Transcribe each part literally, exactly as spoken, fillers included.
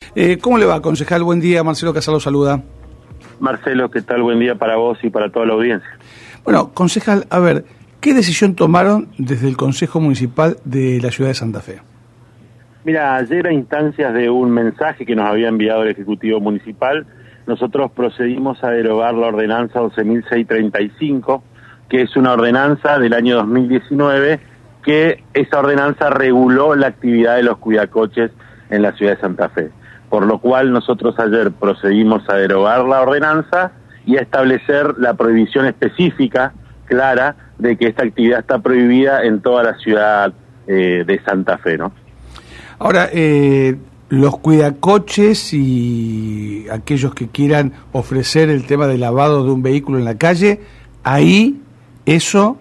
Eh, ¿Cómo le va, concejal? Buen día, Marcelo Casal lo saluda. Marcelo, ¿qué tal? Buen día para vos y para toda la audiencia. Bueno, concejal, a ver, ¿qué decisión tomaron desde el Consejo Municipal de la ciudad de Santa Fe? Mira, ayer a instancias de un mensaje que nos había enviado el Ejecutivo Municipal, nosotros procedimos a derogar la ordenanza once mil seiscientos treinta y cinco, que es una ordenanza del año dos mil diecinueve, que esa ordenanza reguló la actividad de los cuidacoches en la ciudad de Santa Fe. Por lo cual nosotros ayer procedimos a derogar la ordenanza y a establecer la prohibición específica, clara, de que esta actividad está prohibida en toda la ciudad eh, de Santa Fe, ¿no? Ahora, eh, los cuidacoches y aquellos que quieran ofrecer el tema de lavado de un vehículo en la calle, ahí eso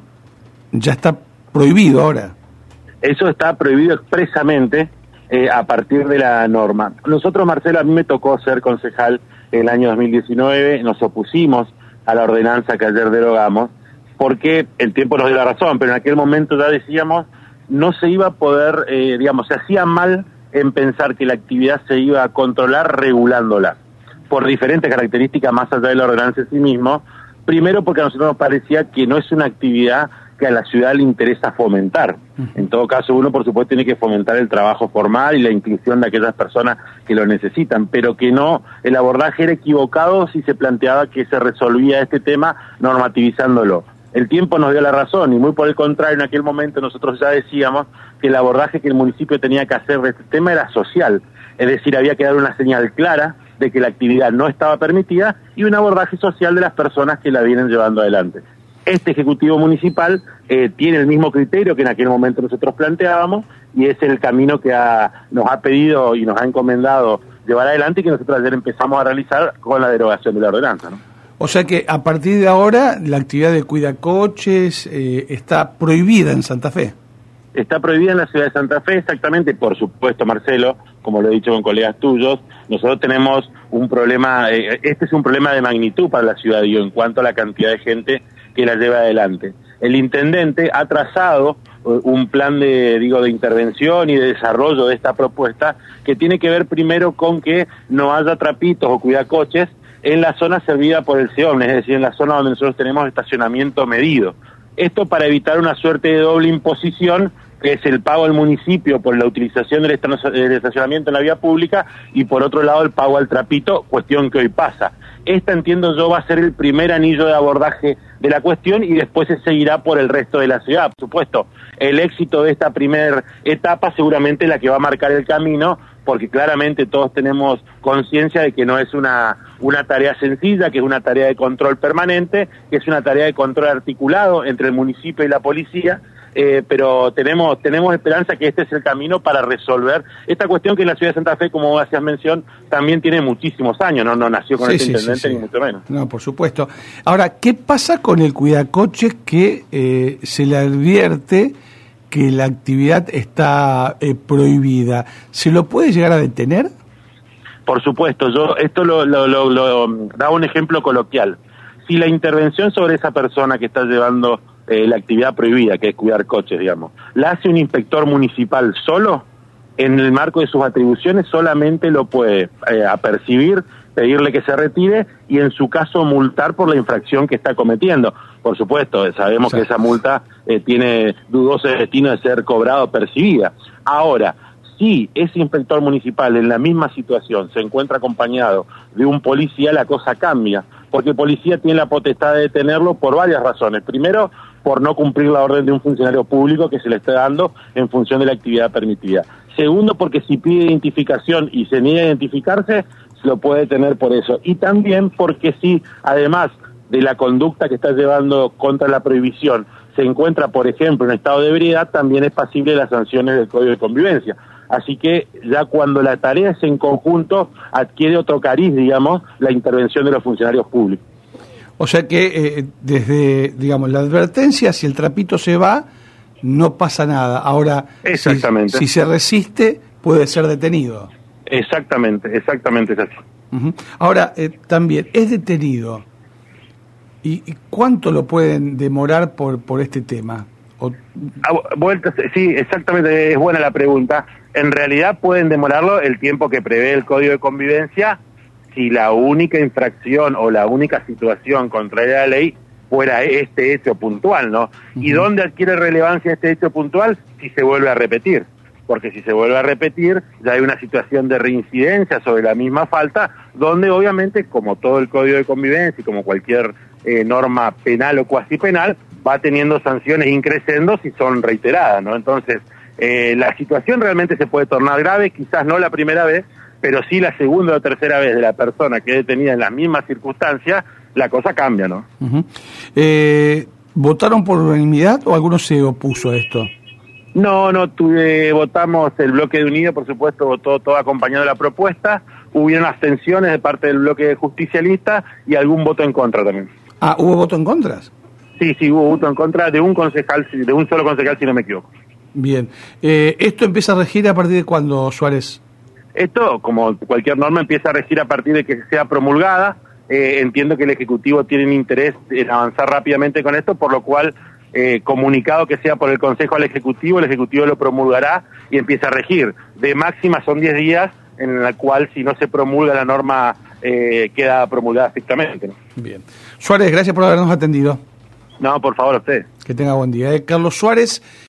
ya está prohibido ahora. Eso está prohibido expresamente eh, a partir de la norma. Nosotros, Marcelo, a mí me tocó ser concejal en el año dos mil diecinueve, nos opusimos a la ordenanza que ayer derogamos, porque el tiempo nos dio la razón, pero en aquel momento ya decíamos, no se iba a poder, eh, digamos, se hacía mal en pensar que la actividad se iba a controlar regulándola, por diferentes características más allá de la ordenanza en sí mismo. Primero porque a nosotros nos parecía que no es una actividad que a la ciudad le interesa fomentar. En todo caso, uno por supuesto tiene que fomentar el trabajo formal y la inclusión de aquellas personas que lo necesitan, pero que no, el abordaje era equivocado si se planteaba que se resolvía este tema normativizándolo. El tiempo nos dio la razón y muy por el contrario, en aquel momento nosotros ya decíamos que el abordaje que el municipio tenía que hacer de este tema era social, es decir, había que dar una señal clara de que la actividad no estaba permitida y un abordaje social de las personas que la vienen llevando adelante. Este Ejecutivo Municipal eh, tiene el mismo criterio que en aquel momento nosotros planteábamos y es el camino que ha, nos ha pedido y nos ha encomendado llevar adelante y que nosotros ayer empezamos a realizar con la derogación de la ordenanza, ¿no? O sea que a partir de ahora la actividad de cuidacoches eh, está prohibida en Santa Fe. Está prohibida en la ciudad de Santa Fe, exactamente, por supuesto, Marcelo, como lo he dicho con colegas tuyos, nosotros tenemos un problema, eh, este es un problema de magnitud para la ciudad, digo, en cuanto a la cantidad de gente que la lleva adelante. El intendente ha trazado uh, un plan de, digo, de intervención y de desarrollo de esta propuesta que tiene que ver primero con que no haya trapitos o cuidacoches en la zona servida por el SEOM, es decir, en la zona donde nosotros tenemos estacionamiento medido. Esto para evitar una suerte de doble imposición, que es el pago al municipio por la utilización del estacionamiento en la vía pública y por otro lado el pago al trapito, cuestión que hoy pasa. Esta, entiendo yo, va a ser el primer anillo de abordaje de la cuestión y después se seguirá por el resto de la ciudad. Por supuesto, el éxito de esta primera etapa seguramente es la que va a marcar el camino, porque claramente todos tenemos conciencia de que no es una, una tarea sencilla, que es una tarea de control permanente, que es una tarea de control articulado entre el municipio y la policía, eh, pero tenemos tenemos esperanza que este es el camino para resolver esta cuestión que en la ciudad de Santa Fe, como vos hacías mención, también tiene muchísimos años, no, no nació con sí, este sí, intendente sí, sí. ni mucho menos. No, por supuesto. Ahora, ¿qué pasa con el cuidacoches que eh, se le advierte que la actividad está eh, prohibida? ¿Se lo puede llegar a detener? Por supuesto, yo esto lo, lo, lo, lo da un ejemplo coloquial. Si la intervención sobre esa persona que está llevando eh, la actividad prohibida, que es cuidar coches, digamos, la hace un inspector municipal solo, en el marco de sus atribuciones solamente lo puede eh, apercibir, pedirle que se retire y en su caso multar por la infracción que está cometiendo. Por supuesto, sabemos sí. que esa multa eh, tiene dudoso destino de ser cobrada o percibida. Ahora, si ese inspector municipal en la misma situación se encuentra acompañado de un policía, la cosa cambia, porque el policía tiene la potestad de detenerlo por varias razones. Primero, por no cumplir la orden de un funcionario público que se le está dando en función de la actividad permitida. Segundo, porque si pide identificación y se niega a identificarse, se lo puede detener por eso. Y también porque si, además de la conducta que está llevando contra la prohibición, se encuentra, por ejemplo, en estado de ebriedad, también es pasible de las sanciones del Código de Convivencia. Así que ya cuando la tarea es en conjunto, adquiere otro cariz, digamos, la intervención de los funcionarios públicos. O sea que eh, desde, digamos, la advertencia, si el trapito se va, no pasa nada. Ahora, exactamente. Si, si se resiste, puede ser detenido. Exactamente, exactamente es así. Uh-huh. Ahora, eh, también, es detenido. ¿Y, ¿Y cuánto lo pueden demorar por, por este tema? O... Vueltas, sí, exactamente, es buena la pregunta. En realidad pueden demorarlo el tiempo que prevé el Código de Convivencia si la única infracción o la única situación contraria a la ley fuera este hecho puntual, ¿no? Uh-huh. ¿Y dónde adquiere relevancia este hecho puntual? Si se vuelve a repetir. Porque si se vuelve a repetir, ya hay una situación de reincidencia sobre la misma falta, donde obviamente, como todo el Código de Convivencia y como cualquier eh, norma penal o cuasi penal, va teniendo sanciones increciendo si son reiteradas, ¿no? Entonces, eh, la situación realmente se puede tornar grave, quizás no la primera vez, pero sí la segunda o tercera vez de la persona que es detenida en las mismas circunstancias, la cosa cambia, ¿no? Uh-huh. eh, ¿Votaron por unanimidad o alguno se opuso a esto? No, no, tuve, votamos el bloque de Unido, por supuesto, votó todo acompañado de la propuesta, hubieron abstenciones de parte del bloque justicialista y algún voto en contra también. Ah, ¿hubo voto en contra? Sí, sí, hubo voto en contra de un concejal, de un solo concejal, si no me equivoco. Bien. Eh, ¿Esto empieza a regir a partir de cuándo, Suárez? Esto, como cualquier norma, empieza a regir a partir de que sea promulgada. Eh, entiendo que el Ejecutivo tiene un interés en avanzar rápidamente con esto, por lo cual, eh, comunicado que sea por el Consejo al Ejecutivo, el Ejecutivo lo promulgará y empieza a regir. De máxima son diez días, en la cual si no se promulga la norma, eh, queda promulgada estrictamente, ¿no? Bien. Suárez, gracias por habernos atendido. No, por favor, a usted. Que tenga buen día. Eh, Carlos Suárez.